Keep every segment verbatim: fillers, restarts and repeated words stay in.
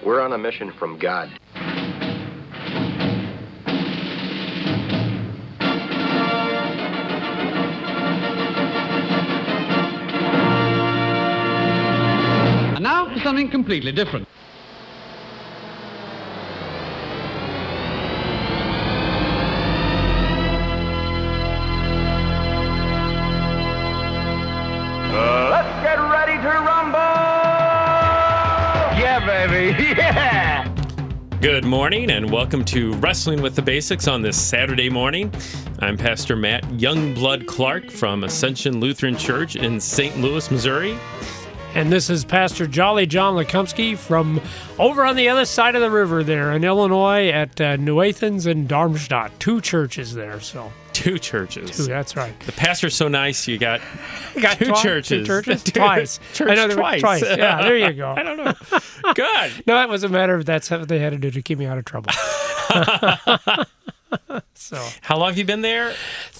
We're on a mission from God. And now for something completely different. Uh, let's get ready to rumble! Yeah, baby, yeah! Good morning and welcome to Wrestling with the Basics on this Saturday morning. I'm Pastor Matt Youngblood Clark from Ascension Lutheran Church in Saint Louis, Missouri. And this is Pastor Jolly John Lekumsky from over on the other side of the river there in Illinois at uh, New Athens and Darmstadt. Two churches there, so. Two churches. Two, that's right. The pastor's so nice, you got, got two twi- churches. Two churches? Two, twice. Church I know there twice. Were twice. Yeah, there you go. I don't know. Good. No, it was a matter of that's what they had to do to keep me out of trouble. So, how long have you been there?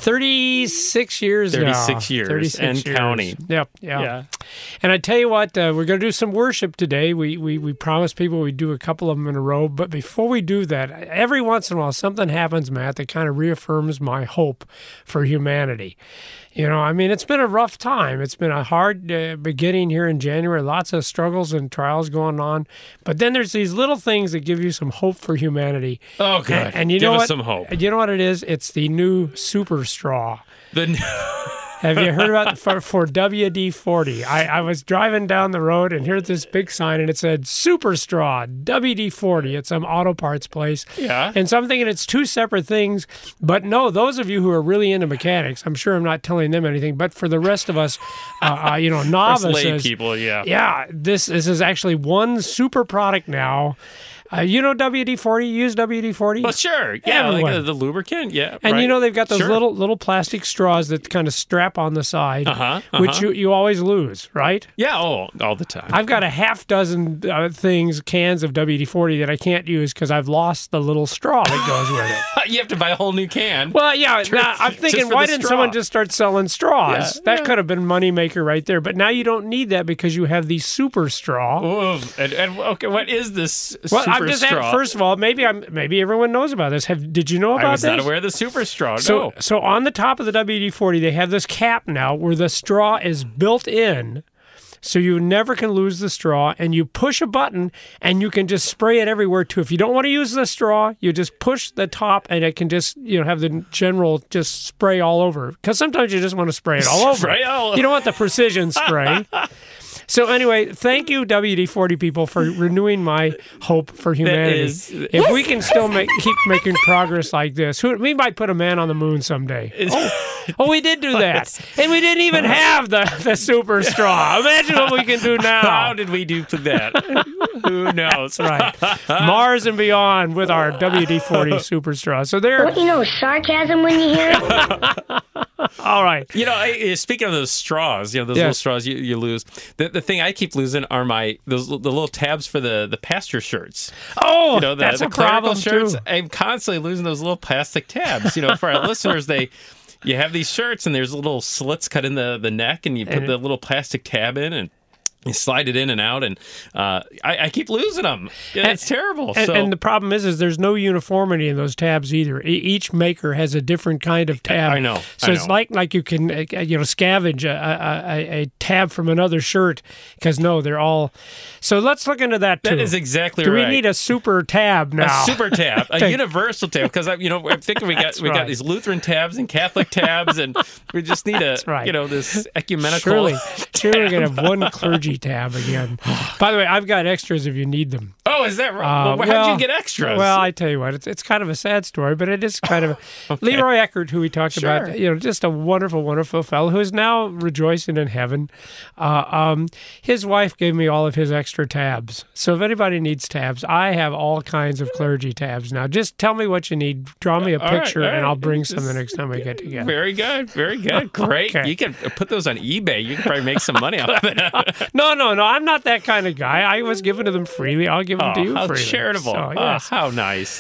thirty-six years now. thirty-six years thirty-six and years. counting. Yep, yeah. Yeah. And I tell you what, uh, we're going to do some worship today. We, we we promised people we'd do a couple of them in a row. But before we do that, every once in a while something happens, Matt, that kind of reaffirms my hope for humanity. You know, I mean, it's been a rough time. It's been a hard uh, beginning here in January. Lots of struggles and trials going on. But then there's these little things that give you some hope for humanity. Oh, good. And, and you Give know us what? some hope. You know what it is? It's the new Super Straw. The Have you heard about for, for W D forty? I, I was driving down the road and here's this big sign and it said Super Straw W D forty at some auto parts place. Yeah. And so I'm thinking it's two separate things. But no, those of you who are really into mechanics, I'm sure I'm not telling them anything. But for the rest of us, uh, uh, you know, novices, lay people, yeah, yeah, this this is actually one super product now. Uh, you know W D forty? You use W D forty? Well, sure. Yeah, Everyone. like uh, the lubricant. Yeah. And right. you know they've got those Sure. little little plastic straws that kind of strap on the side, Uh-huh, uh-huh. which you, you always lose, right? Yeah, oh, all the time. I've got a half dozen uh, things, cans of W D forty that I can't use because I've lost the little straw that goes with it. You have to buy a whole new can. Well, yeah, now, I'm thinking, Just for why the didn't straw. someone just start selling straws? Yeah, that yeah. could have been a moneymaker right there. But now you don't need that because you have the super straw. Whoa. And, and okay, what is this Well, super I'm just straw? first of all, maybe I'm maybe everyone knows about this. Have did you know about I was this? not aware of the super straw. So, no. so on the top of the W D forty, they have this cap now where the straw is built in, so you never can lose the straw. And you push a button, and you can just spray it everywhere too. If you don't want to use the straw, you just push the top, and it can just you know have the general just spray all over. Because sometimes you just want to spray it all over. Spray all over. You don't want the precision spray. So anyway, thank you, W D forty people, for renewing my hope for humanity. is- if we can still make, keep making progress like this, who, we might put a man on the moon someday. Oh, oh, we did do that. And we didn't even have the, the super straw. Imagine what we can do now. How did we do that? Who knows? That's right. Mars and beyond with our W D forty super straw. So there. Don't you know sarcasm when you hear it? All right. You know, I, speaking of those straws, you know, those Yes. little straws you, you lose. The, the thing I keep losing are my those the little tabs for the, the pastor shirts. Oh, You know, the, that's the a problem clerical shirts. too. I'm constantly losing those little plastic tabs. You know, for our listeners, they you have these shirts and there's little slits cut in the, the neck, and you put And it- the little plastic tab in and. You slide it in and out, and uh, I, I keep losing them. Yeah, And- it's terrible. And, so and the problem is, is there's no uniformity in those tabs either. E- each maker has a different kind of tab. I know, So I it's know. like like you can uh, you know scavenge a, a, a, a tab from another shirt because no, they're all. So let's look into that too. that is exactly Do right. we need a super tab now? A super tab, a Take- universal tab, because you know I'm thinking we got That's we got right. these Lutheran tabs and Catholic tabs, and we just need a right. you know this ecumenical. Surely, surely we're gonna have one clergy tab again. By the way, I've got extras if you need them. Oh, is that right? Uh, well, how'd well, you get extras? Well, I tell you what, it's it's kind of a sad story, but it is kind of a, Leroy Eckert, who we talked Sure. about, you know, just a wonderful, wonderful fellow who is now rejoicing in heaven. Uh, um, his wife gave me all of his extra tabs. So if anybody needs tabs, I have all kinds of clergy tabs now. Just tell me what you need, draw me a All right, picture, all and right. I'll bring some the Just- next time we get together. Very good, very good, great. Okay. You can put those on eBay. You can probably make some money off of it. No, no, no, I'm not that kind of guy. I was given to them freely. I'll give them to Oh, you how freely. charitable! So, Oh, yes. how nice.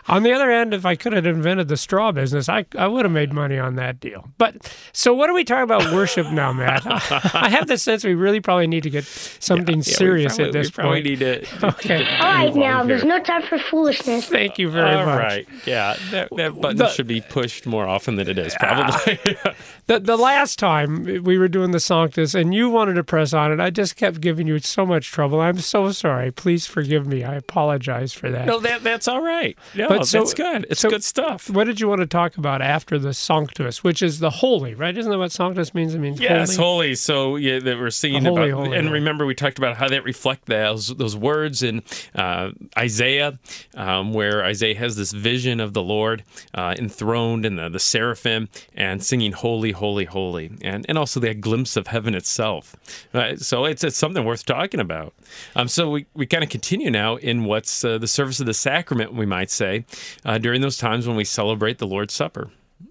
On the other hand, if I could have invented the straw business, I, I would have made money on that deal. But so what are we talking about worship now, Matt? I have the sense we really probably need to get something Yeah, yeah, we serious probably- at this we probably point. need to. Okay. All right, now, here. there's no time for foolishness. Thank you very All much. right. Yeah, that, that button The- should be pushed more often than it is, probably. The, the last time we were doing the Sanctus and you wanted to press on it, I just kept giving you so much trouble. I'm so sorry. Please forgive me. I apologize for that. no, that that's all right. No, But so- that's good. It's so- good stuff. What did you want to talk about after the Sanctus, which is the holy, right? Isn't that what Sanctus means? It means Yes, holy. holy. So yeah, that we're singing The holy, about, holy, and holy. remember we talked about how that reflect those those words in uh, Isaiah, um, where Isaiah has this vision of the Lord uh, enthroned in the, the seraphim and singing holy, holy, holy, and and also that glimpse of heaven itself. Uh, so it's it's something worth talking about. Um, so we we kind of continue now in what's uh, the service of the sacrament, we might say, uh, during those times when we celebrate the Lord's Supper.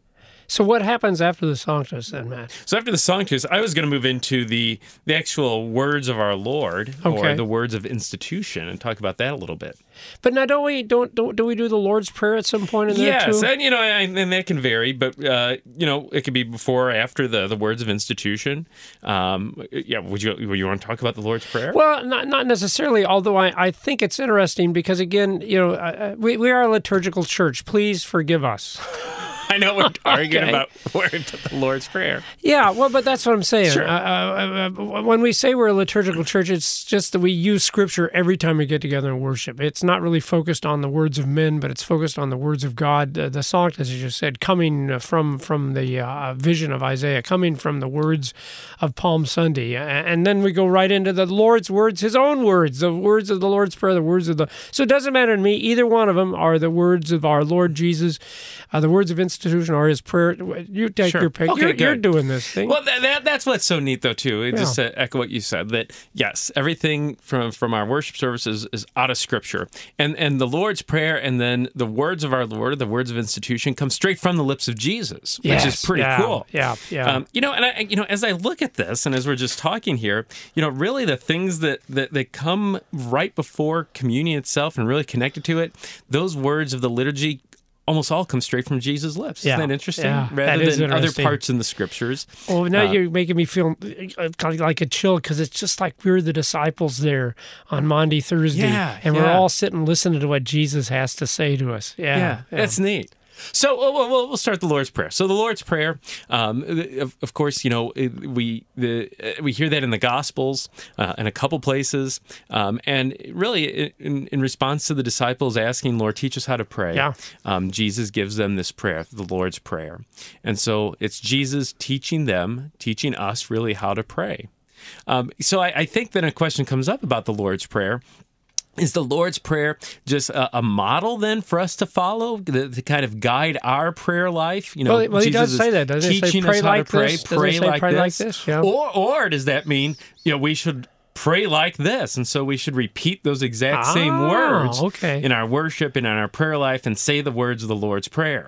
So what happens after the Sanctus then, Matt? So after the Sanctus, I was going to move into the the actual words of our Lord, Okay. or the words of institution, and talk about that a little bit. But now, don't we don't don't do we do the Lord's Prayer at some point in there Yes, too? and you know, and, and that can vary, but uh, you know, it could be before or after the, the words of institution. Um, yeah, would you would you want to talk about the Lord's Prayer? Well, not not necessarily. Although I, I think it's interesting because again, you know, uh, we we are a liturgical church. Please forgive us. I know we're arguing Okay. about where to put the Lord's Prayer. Yeah, well, but that's what I'm saying. Sure. Uh, uh, uh, when we say we're a liturgical church, it's just that we use Scripture every time we get together and worship. It's not really focused on the words of men, but it's focused on the words of God. Uh, the Sanctus, as you said, coming uh, from from the uh, vision of Isaiah, coming from the words of Palm Sunday, A- and then we go right into the Lord's words, His own words, the words of the Lord's Prayer, the words of the. So it doesn't matter to me. Either one of them are the words of our Lord Jesus, uh, the words of institution, or His prayer. You take Sure. your pick. Okay, you're, you're good. doing this thing. Well, that, that, that's what's so neat, though, too. It Just to echo what you said, that yes, everything from from our worship services is out of Scripture, and and the Lord's Prayer, and then the words of our Lord, the words of institution, come straight from the lips of Jesus, which Yes, is pretty yeah, cool. yeah, yeah. Um, you know, and I, you know, as I look at this, and as we're just talking here, you know, really the things that that, that come right before communion itself and really connected to it, those words of the liturgy almost all come straight from Jesus' lips. Yeah. Isn't that interesting? Yeah, Rather that is than other interesting. parts in the Scriptures. Oh, now Uh, you're making me feel uh, kind of like a chill because it's just like we were the disciples there on Maundy Thursday, Yeah, and we're yeah. all sitting listening to what Jesus has to say to us. Yeah, Yeah, that's neat. So we'll, we'll, we'll start the Lord's Prayer. So the Lord's Prayer, um, of, of course, you know it- we the uh, we hear that in the Gospels uh, in a couple places, um, and really in, in response to the disciples asking, "Lord, teach us how to pray." Yeah. um, Jesus gives them this prayer, the Lord's Prayer, and so it's Jesus teaching them, teaching us really how to pray. Um, so I, I think then a question comes up about the Lord's Prayer. Is the Lord's Prayer just a, a model then for us to follow to, to kind of guide our prayer life? You know, Well, well, he does Jesus say is that, doesn't he? Say, teaching "Pray us how like to pray, this." Doesn't he pray, say, like, "Pray this. like this"? Yeah. Or, or does that mean you know we should pray like this, and so we should repeat those exact same Ah, words okay. in our worship and in our prayer life, and say the words of the Lord's Prayer?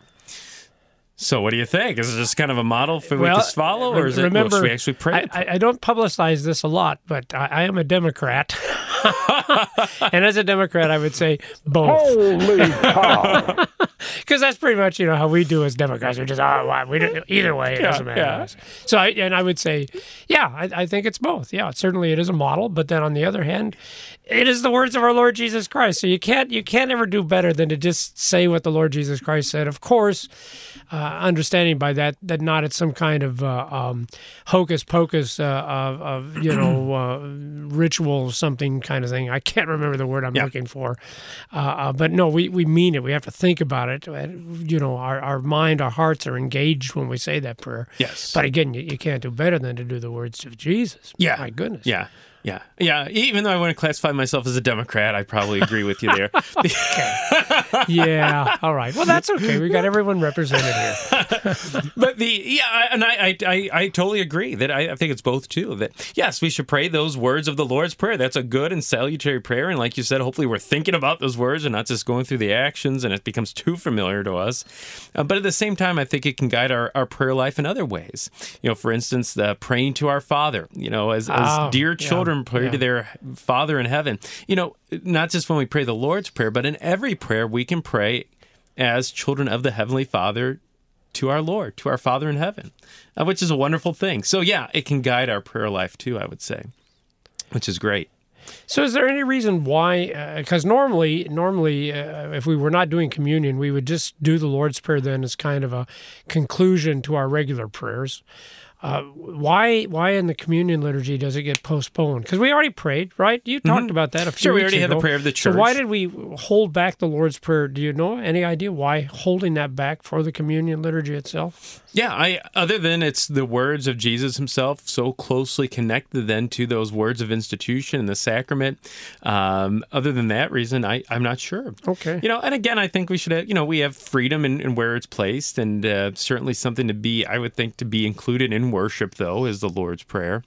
So, what do you think? Is it just kind of a model for we Well, to follow, or is it remember, well, should we actually pray? I, I, I don't publicize this a lot, but I, I am a Democrat. And as a Democrat, I would say both. Holy cow! Because that's pretty much, you know, how we do as Democrats. We just, oh, well, we do, either way, it doesn't matter. yeah. to us. So, I, and I would say, yeah, I, I think it's both. Yeah, certainly it is a model. But then on the other hand, it is the words of our Lord Jesus Christ. So you can't, you can't ever do better than to just say what the Lord Jesus Christ said. Of course, uh, understanding by that that not it's some kind of uh, um, hocus pocus uh, of, of you know uh, ritual something kind of thing. I can't remember the word I'm Yeah. looking for, uh, uh, but no, we, we mean it. We have to think about it. And, you know, our, our mind, our hearts are engaged when we say that prayer. Yes. But again, you, you can't do better than to do the words of Jesus. Yeah. My goodness. Yeah. Yeah. Yeah. Even though I wouldn't classify myself as a Democrat, I probably agree with you there. Yeah. All right. Well, that's okay. We got everyone represented here. But the yeah, and I I, I, I totally agree that I, I think it's both too. That yes, we should pray those words of the Lord's Prayer. That's a good and salutary prayer, and like you said, hopefully we're thinking about those words and not just going through the actions, and it becomes too familiar to us. Uh, but at the same time, I think it can guide our, our prayer life in other ways. You know, for instance, the praying to our Father. You know, as, as Oh, dear yeah, children pray yeah. to their Father in heaven. You know, not just when we pray the Lord's Prayer, but in every prayer we can pray as children of the Heavenly Father to our Lord, to our Father in heaven, uh, which is a wonderful thing. So yeah, it can guide our prayer life too, I would say, which is great. So is there any reason why, because uh, normally, normally uh, if we were not doing communion, we would just do the Lord's Prayer then as kind of a conclusion to our regular prayers. Uh, why why in the communion liturgy does it get postponed? Because we already prayed, right? You talked Mm-hmm. about that a few Sure, we weeks already ago. had the prayer of the church. So why did we hold back the Lord's Prayer? Do you know any idea why holding that back for the communion liturgy itself? Yeah, I other than it's the words of Jesus himself so closely connected then to those words of institution and the sacrament. Um, other than that reason, I, I'm not sure. Okay. You know, and again, I think we should have, you know, we have freedom in, in where it's placed, and uh, certainly something to be, I would think, to be included in worship, though, is the Lord's Prayer.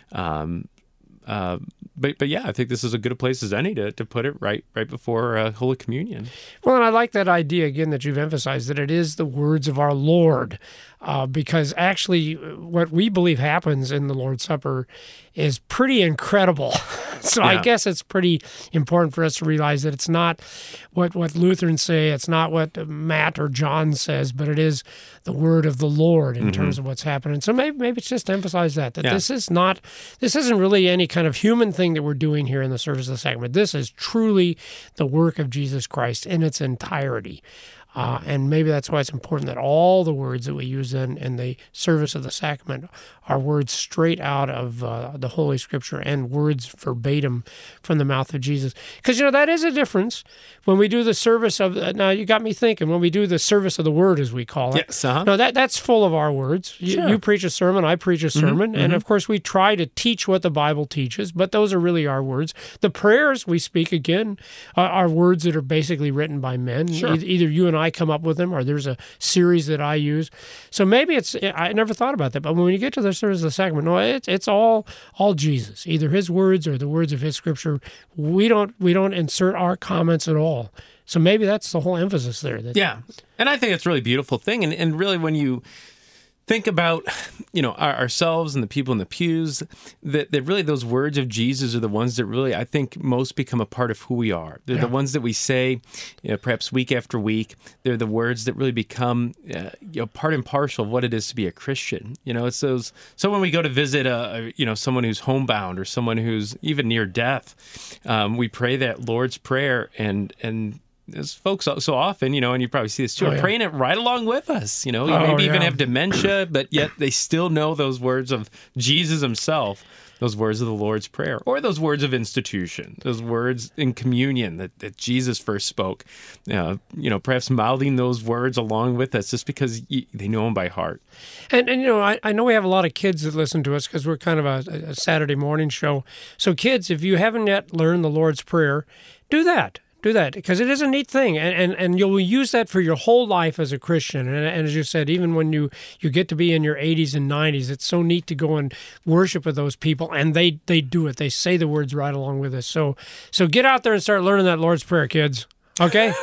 Um, uh, but but yeah, I think this is as good a place as any to, to put it right right before uh, Holy Communion. Well, and I like that idea, again, that you've emphasized, that it is the words of our Lord, uh, because actually what we believe happens in the Lord's Supper is pretty incredible. So Yeah. I guess it's pretty important for us to realize that it's not what, what Lutherans say, it's not what Matt or John says, but it is the word of the Lord in terms of what's happening. So maybe maybe it's just to emphasize that, that Yeah. this is not, this isn't really any kind of human thing that we're doing here in the service of the sacrament. This is truly the work of Jesus Christ in its entirety. Uh, and maybe that's why it's important that all the words that we use in, in the service of the sacrament are words straight out of uh, the Holy Scripture and words verbatim from the mouth of Jesus. Because, you know, that is a difference when we do the service of, uh, now you got me thinking, when we do the service of the word, as we call it. Yes, uh-huh. No, that, that's full of our words. You, Sure. you preach a sermon, I preach a sermon, and of course we try to teach what the Bible teaches, but those are really our words. The prayers we speak, again, are, are words that are basically written by men. Sure. E- either you and I come up with them, or there's a series that I use. So maybe it's, I never thought about that, but when you get to the service of the sacrament, no, it's it's all all Jesus, either his words or the words of his Scripture. We don't we don't insert our comments at all. So maybe that's the whole emphasis there. That, Yeah, and I think it's a really beautiful thing, and and really when you think about, you know, our, ourselves and the people in the pews, that, that really those words of Jesus are the ones that really, I think, most become a part of who we are. They're Yeah. the ones that we say, you know, perhaps week after week. They're the words that really become, uh, you know, part and parcel of what it is to be a Christian. You know, it's those. So when we go to visit, a, a you know, someone who's homebound or someone who's even near death, um, we pray that Lord's Prayer, and and. As folks so so often, you know, and you probably see this too, Oh, are yeah. praying it right along with us. You know, you Oh, maybe even yeah. have dementia, but yet they still know those words of Jesus himself, those words of the Lord's Prayer, or those words of institution, those words in communion that, that Jesus first spoke. Uh, you know, perhaps mouthing those words along with us just because y they know them by heart. And, and you know, I, I know we have a lot of kids that listen to us because we're kind of a, a Saturday morning show. So kids, if you haven't yet learned the Lord's Prayer, do that. Do that, because it is a neat thing, and, and and you'll use that for your whole life as a Christian. And, and as you said, even when you, you get to be in your eighties and nineties, it's so neat to go and worship with those people, and they, they do it. They say the words right along with us. So so get out there and start learning that Lord's Prayer, kids. Okay?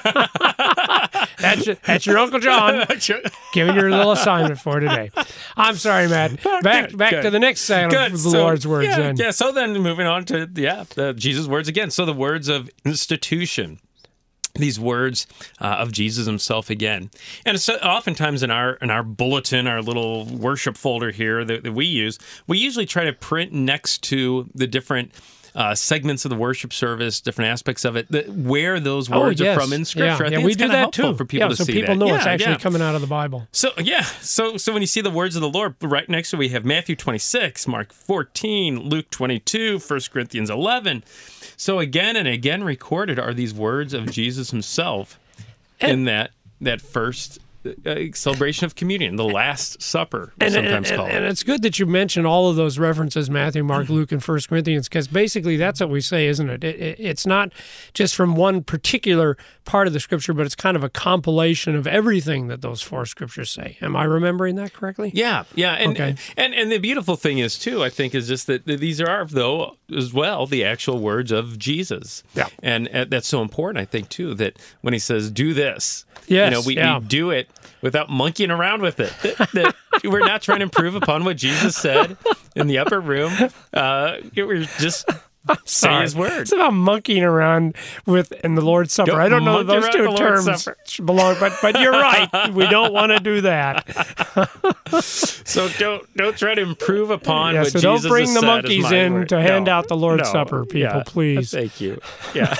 that's, your, that's your Uncle John giving you a little assignment for today. I'm sorry, Matt. Back Good, back good. to the next side Good. of the So, Lord's words. Yeah, then. yeah. So then moving on to, yeah, the Jesus' words again. So the words of institution. These words uh, of Jesus himself again. And so oftentimes in our in our bulletin, our little worship folder here that, that we use, we usually try to print next to the different uh, segments of the worship service, different aspects of it, that, where those Oh, words yes. are from in Scripture. Yeah, I think yeah, it's we do kinda that helpful too. for people yeah, to so see people that. know it's Yeah, actually yeah. coming out of the Bible. So yeah, so so when you see the words of the Lord, right next to it, we have Matthew twenty-six, Mark fourteen, Luke twenty-two, First Corinthians eleven. So again and again recorded are these words of Jesus himself in that that first uh, celebration of communion, the Last Supper, we And, sometimes and, call and, it. and it's good that you mention all of those references, Matthew, Mark, Luke, and First Corinthians, because basically that's what we say, isn't it? It, it? It's not just from one particular part of the Scripture, but it's kind of a compilation of everything that those four Scriptures say. Am I remembering that correctly? Yeah, yeah, and, Okay. and and the beautiful thing is too, I think, is just that these are though as well the actual words of Jesus. Yeah. and uh, that's so important, I think, too, that when he says "do this," Yes, you know, we, yeah. we do it without monkeying around with it. That, that we're not trying to improve upon what Jesus said in the upper room. Uh, we're just say Sorry. his word. It's about monkeying around with in the Lord's Supper. Don't I don't know monkey those around two the Lord's terms Supper. belong, but but you're right. We don't want to do that. So don't don't try to improve upon Yeah, what so Jesus don't bring has the said monkeys is my in word. to hand No, out the Lord's no. Supper, people, Yeah. please. Thank you. Yeah.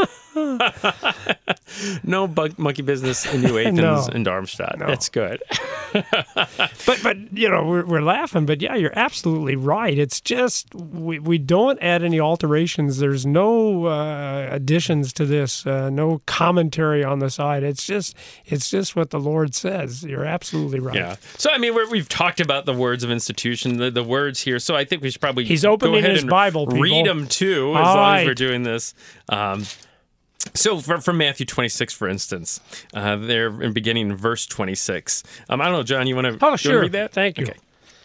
No bug, monkey business in New Athens No. and Darmstadt. No. That's good. But but you know we're we're laughing, but yeah, you're absolutely right. It's just we, we don't add any alterations. There's no uh, additions to this, uh, no commentary on the side. It's just it's just what the Lord says. You're absolutely right. Yeah. So I mean, we're, we've talked about the words of institution, the, the words here. So I think we should probably He's go opening ahead his and Bible, people. read them too, as All long as right. we're doing this. Um, So from, from Matthew twenty-six, for instance, uh, there in beginning in verse twenty-six. Um, I don't know, John, you want to Oh, sure. read that? Thank you. Okay.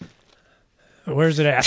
Where's it at?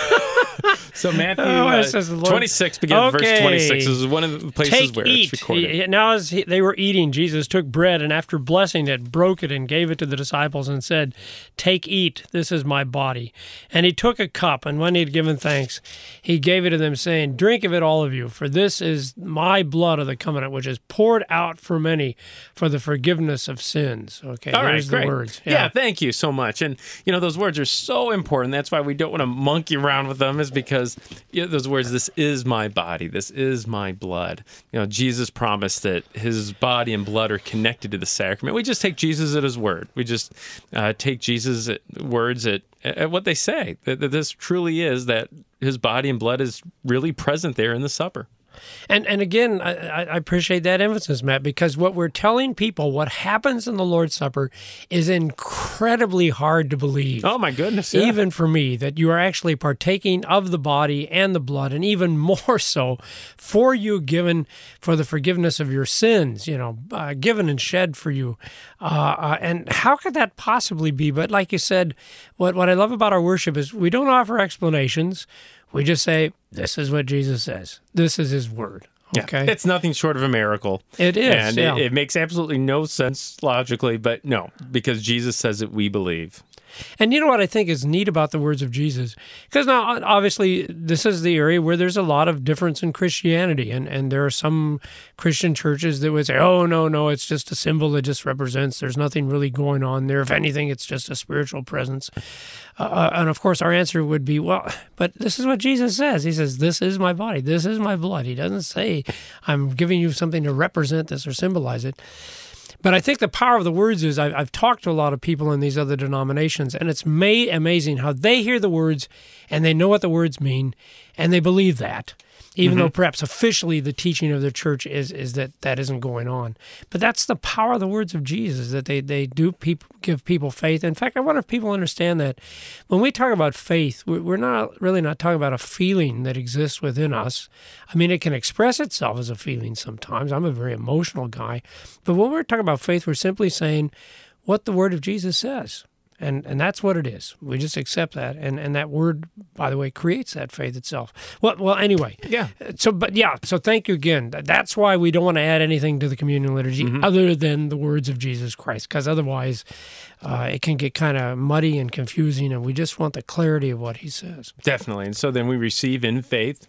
So Matthew Oh, uh, it says the Lord- twenty-six, beginning with verse Okay. twenty-six. This is one of the places Take, where eat. it's recorded. He- now, as he, they were eating, Jesus took bread and after blessing it, broke it and gave it to the disciples and said, "Take, eat. This is my body." And he took a cup, and when he had given thanks, he gave it to them, saying, "Drink of it, all of you, for this is my blood of the covenant, which is poured out for many for the forgiveness of sins." Okay, All right, there's great. the words. Yeah. thank you so much. And you know, those words are so important. That's why we don't want to monkey around with them, is because you know, those words, this is my body, this is my blood. You know, Jesus promised that his body and blood are connected to the sacrament. We just take Jesus at his word. We just uh, take Jesus' at words at, at what they say, that, that this truly is, that his body and blood is really present there in the supper. And and again, I, I appreciate that emphasis, Matt, because what we're telling people, what happens in the Lord's Supper, is incredibly hard to believe. Oh, my goodness. Yeah. Even for me, that you are actually partaking of the body and the blood, and even more so, for you given for the forgiveness of your sins, you know, uh, given and shed for you. Uh, uh, and how could that possibly be? But like you said, what, what I love about our worship is we don't offer explanations. We just say, this is what Jesus says. This is his word. Okay. Yeah, it's nothing short of a miracle. It is, And yeah. it, it makes absolutely no sense logically, but no, because Jesus says it, we believe. And you know what I think is neat about the words of Jesus? Because now, obviously, this is the area where there's a lot of difference in Christianity. And, and there are some Christian churches that would say, oh, no, no, it's just a symbol that just represents. There's nothing really going on there. If anything, it's just a spiritual presence. Uh, and of course, our answer would be, well, but this is what Jesus says. He says, this is my body. This is my blood. He doesn't say, I'm giving you something to represent this or symbolize it. But I think the power of the words is I've, I've talked to a lot of people in these other denominations, and it's ma- amazing how they hear the words and they know what the words mean, and they believe that, even though perhaps officially the teaching of the church is is that that isn't going on. But that's the power of the words of Jesus, that they, they do peop- give people faith. In fact, I wonder if people understand that when we talk about faith, we're we're not really not talking about a feeling that exists within us. I mean, it can express itself as a feeling sometimes. I'm a very emotional guy. But when we're talking about faith, we're simply saying what the word of Jesus says. And and that's what it is. We just accept that. And and that word, by the way, creates that faith itself. Well, well. Anyway. Yeah. So, but yeah. So, thank you again. That's why we don't want to add anything to the communion liturgy other than the words of Jesus Christ, because otherwise, uh, it can get kind of muddy and confusing. And we just want the clarity of what he says. Definitely. And so then we receive in faith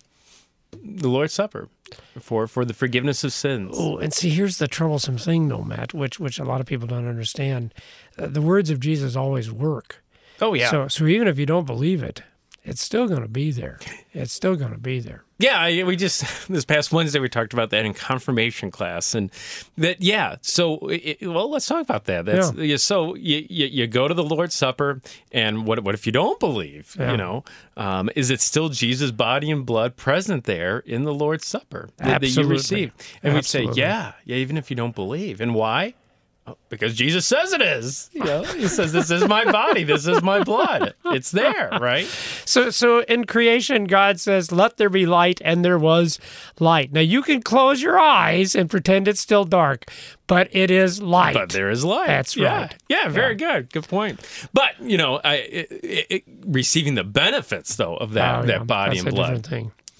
the Lord's Supper for, for the forgiveness of sins. Oh, and see, here's the troublesome thing, though, Matt, which which a lot of people don't understand. Uh, the words of Jesus always work. Oh, yeah. So, so even if you don't believe it, it's still going to be there. It's still going to be there. Yeah, I- we just, this past Wednesday, we talked about that in confirmation class. And that, yeah, so, it, well, let's talk about that. That's, Yeah. yeah, so you, you, you go to the Lord's Supper, and what what if you don't believe? Yeah. You know, um, is it still Jesus' body and blood present there in the Lord's Supper that, that you Absolutely. receive? And we'd say, Absolutely. yeah, yeah, even if you don't believe. And why? Oh, because Jesus says it is. You know, he says, this is my body, this is my blood. It's there, right? So, so in creation, God says, "Let there be light," and there was light. Now, you can close your eyes and pretend it's still dark, but it is light. But there is light. That's yeah. right. Yeah, very good. Good point. But, you know, I, it, it, receiving the benefits, though, of that, Oh, yeah. that body That's and a blood. different thing.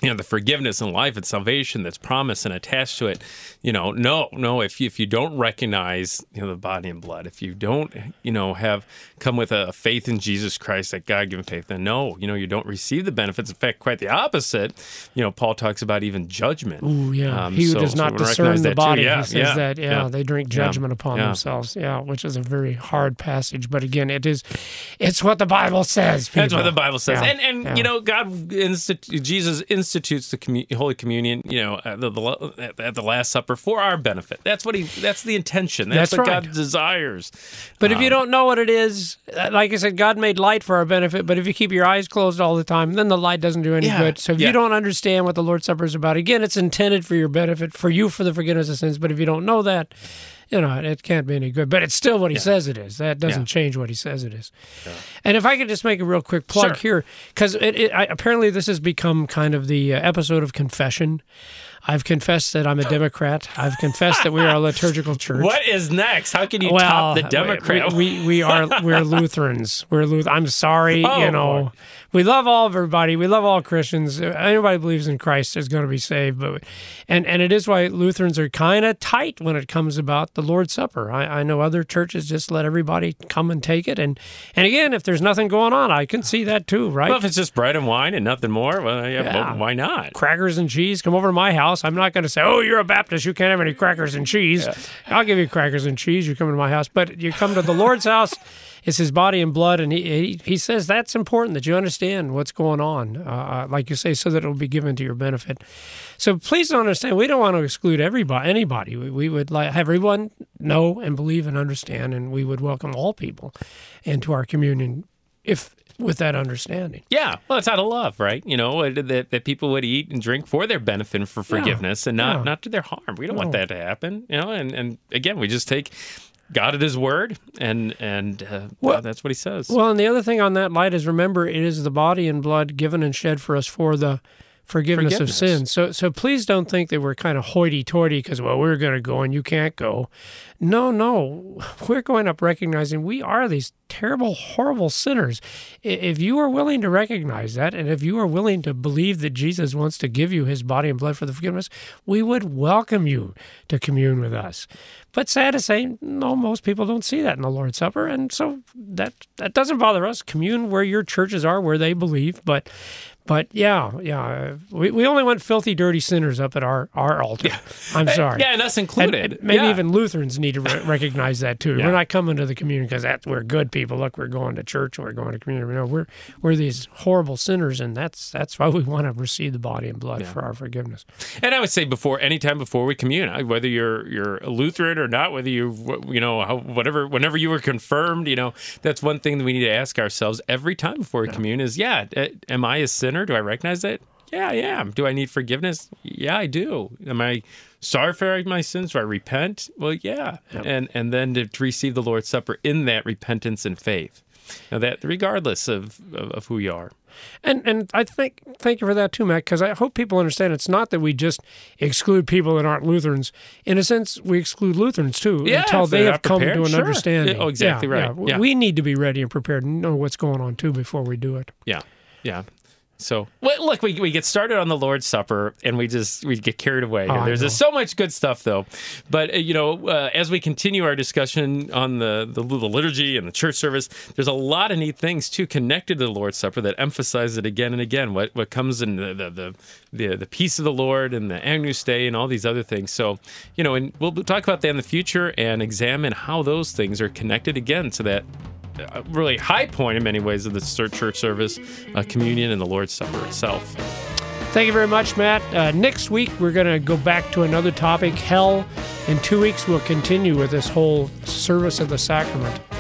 you know, the forgiveness and life and salvation that's promised and attached to it. You know, no, no, if you, if you don't recognize, you know, the body and blood, if you don't, you know, have come with a faith in Jesus Christ, that God-given faith, then no, you know, you don't receive the benefits. In fact, quite the opposite. You know, Paul talks about even judgment. Ooh, yeah. Um, he who so- does so not we wanna discern recognize the that too. body. Yeah, he says yeah, that, yeah, yeah. they drink Yeah, judgment upon yeah. themselves. Yeah, which is a very hard passage. But again, it is, it's what the Bible says. That's what people. the Bible says. Yeah, And, and yeah. you know, God, institu- Jesus institutes the commu- Holy Communion, you know, at the, the, at- at the Last Supper for our benefit. That's what he, that's the intention. That's, That's what right. God desires. But if you Um, don't know what it is, uh, like I said, God made light for our benefit. But if you keep your eyes closed all the time, then the light doesn't do any Yeah, good. So if yeah. you don't understand what the Lord's Supper is about, again, it's intended for your benefit, for you for the forgiveness of sins. But if you don't know that, you know, it can't be any good. But it's still what he says it is. That doesn't Yeah. change what he says it is. And if I could just make a real quick plug Sure. here, because it, it, I, apparently this has become kind of the uh, episode of confession. I've confessed that I'm a Democrat. I've confessed that we are a liturgical church. What is next? How can you Well, top the Democrat? We, we, we are we're Lutherans. We're Luth- I'm sorry, Oh, you know. boy. We love all of everybody. We love all Christians. Anybody who believes in Christ is going to be saved. But and and it is why Lutherans are kind of tight when it comes about the Lord's Supper. I, I know other churches just let everybody come and take it. And and again, if there's nothing going on, I can see that too, right? Well, if it's just bread and wine and nothing more, well, yeah, Yeah. well, why not? Crackers and cheese. Come over to my house. I'm not going to say, "Oh, you're a Baptist. You can't have any crackers and cheese." I'll give you crackers and cheese. You come to my house, but you come to the Lord's house. It's his body and blood, and he he, he says that's important that you understand what's going on, uh, like you say, so that it will be given to your benefit. So please don't understand. We don't want to exclude everybody, anybody. We, we would like have everyone know and believe and understand, and we would welcome all people into our communion if with that understanding. Yeah, well, it's out of love, right? You know, that, that people would eat and drink for their benefit and for forgiveness, and not yeah. not to their harm. We don't want No. that to happen, you know. And, and again, we just take God at His word, and and uh, Well- that's what He says. Well, and the other thing on that light is remember it is the body and blood given and shed for us for the forgiveness, Forgiveness. of sins. So so please don't think that we're kind of hoity-toity because, well, we're going to go and you can't go. No, no. We're going up recognizing we are these terrible, horrible sinners. I- If you are willing to recognize that, and if you are willing to believe that Jesus wants to give you his body and blood for the forgiveness, we would welcome you to commune with us. But sad to say, no, most people don't see that in the Lord's Supper, and so that that doesn't bother us. Commune where your churches are, where they believe, but but yeah, yeah, we, we only want filthy, dirty sinners up at our, our altar. I'm sorry. yeah, and us And- included. and maybe Yeah. even Lutherans need to re- recognize that too. Yeah. We're not coming to the communion because that we're good people. Look, we're going to church and we're going to communion. No, we're we're these horrible sinners, and that's that's why we want to receive the body and blood for our forgiveness. And I would say before, anytime before we commune, I- whether you're you're a Lutheran or not, whether you you know how, whatever, whenever you were confirmed, you know that's one thing that we need to ask ourselves every time before we commune is, yeah, uh, am I a sinner? Do I recognize that? Yeah, I am. Do I need forgiveness? Yeah, I do. Am I sorry for my sins? Do I repent? Well, yeah. And and then to, to receive the Lord's Supper in that repentance and faith. Now that regardless of, of, of who you are. And and I think thank you for that too, Matt, because I hope people understand it's not that we just exclude people that aren't Lutherans. In a sense, we exclude Lutherans too Yeah, until if they they're have not come prepared, to an sure. understanding. Yeah, oh, exactly Yeah, right. yeah. Yeah. We need to be ready and prepared and know what's going on too before we do it. Yeah, yeah. So, well, look, we, we get started on the Lord's Supper, and we just we get carried away. Oh, I There's know. just so much good stuff, though. But uh, you know, uh, as we continue our discussion on the, the the liturgy and the church service, there's a lot of neat things too connected to the Lord's Supper that emphasize it again and again. What what comes in the the the, the, the peace of the Lord and the Agnus Dei and all these other things. So, you know, and we'll talk about that in the future and examine how those things are connected again to that. A really high point in many ways of the church service, uh, communion, and the Lord's Supper itself. Thank you very much, Matt. Uh, next week, we're going to go back to another topic, hell. In two weeks, we'll continue with this whole service of the sacrament.